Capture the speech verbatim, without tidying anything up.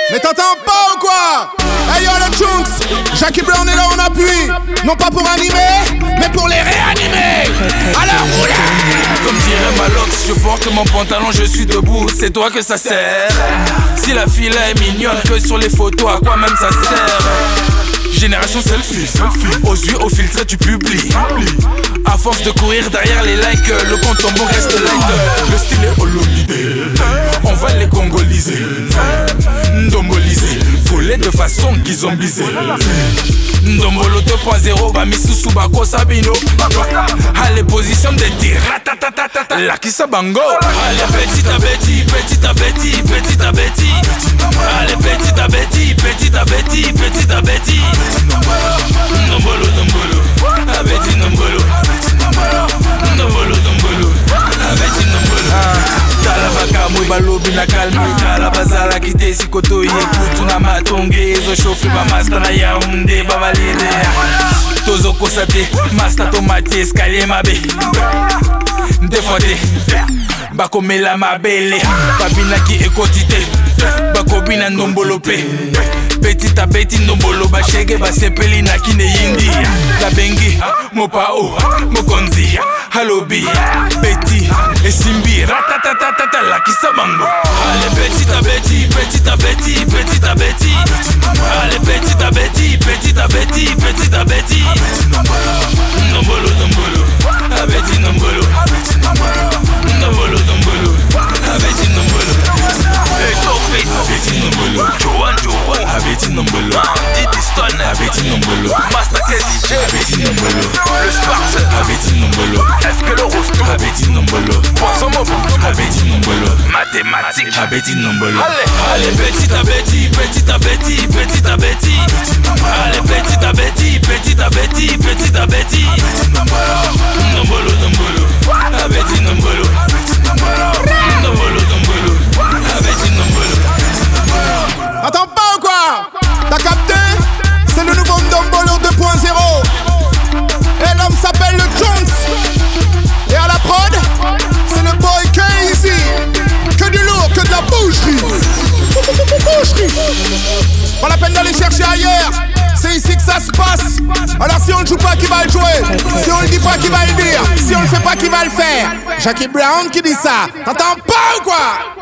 Mais t'entends pas ou quoi? Hey yo le Chunks, Jackie Brown est là en appui. Non pas pour animer, mais pour les réanimer. Alors roulez. Comme dirait Malox, je porte mon pantalon, je suis debout. C'est toi que ça sert. Si la fille là est mignonne, que sur les photos, à quoi même ça sert? Génération selfie, selfie. Aux yeux, au filtre, tu publies. À force de courir derrière les likes, le compte en bon reste light. Le style est holomidé, on va les congoliser, ndomboliser, voler de façon guizombisée. Ndombolo deux point zéro, Bamisusu Bako Sabino. Allez, position de tir, la Kissa Bango. Allez, petit à petit, petit à petit, petit à petit. Allez, petit à petit, petit à petit, petit à petit. Ndombolo, ndombolo, abeti ndombolo. Ndombolo, ndombolo, abeti ndombolo. Talabaka mwe balobi na kalmi. Talabazala kite sikoto yekutu na matonge. Ezo shofi ba master na Yaoundé babalide. Tozo kosate, master tomate escalier mabe. Défendé, bakomela mabele. Babina ki ekotite, bakobina ndombolo pe. Petit à petit ndombolo bashege basepeli na kine yindi. La bengi, mopao, mokonzi, halobi, petit, esimbi, ratatatatata la Kissa Bango. Allez petit à petit, petit à petit, petit à petit. Allez petit à petit, petit à petit, petit à petit. Ndombolo, ndombolo, abeti ndombolo. Ndombolo, ndombolo, abeti ndombolo. Abeti ndombolo, Joan Joan, abeti ndombolo. Didi Stone, abeti ndombolo. Master K D J, abeti ndombolo. Le Sparks, abeti ndombolo. Est-ce que le rosto, abeti ndombolo. Poisson Mobo, abeti ndombolo. Mathématiques, abeti ndombolo. Allez, petit à petit, petit à petit, petit à petit. Allez, petit à petit, petit à petit, petit à petit. Ndombolo, ndombolo, abeti ndombolo. Ndombolo, ndombolo, abeti ndombolo. Attends pas ou quoi? T'as capté? C'est le nouveau Ndombolo deux point zéro. Et l'homme s'appelle le Chunks. Et à la prod, c'est le boy K-Easy. Que du lourd, que de la boucherie. Boucherie. Pas la peine d'aller chercher ailleurs. C'est ici que ça se passe. Alors si on ne joue pas, qui va le jouer? Si on le dit pas, qui va le dire? Si on le fait pas, qui va le faire? Jackie Brown qui dit ça. T'entends pas ou quoi?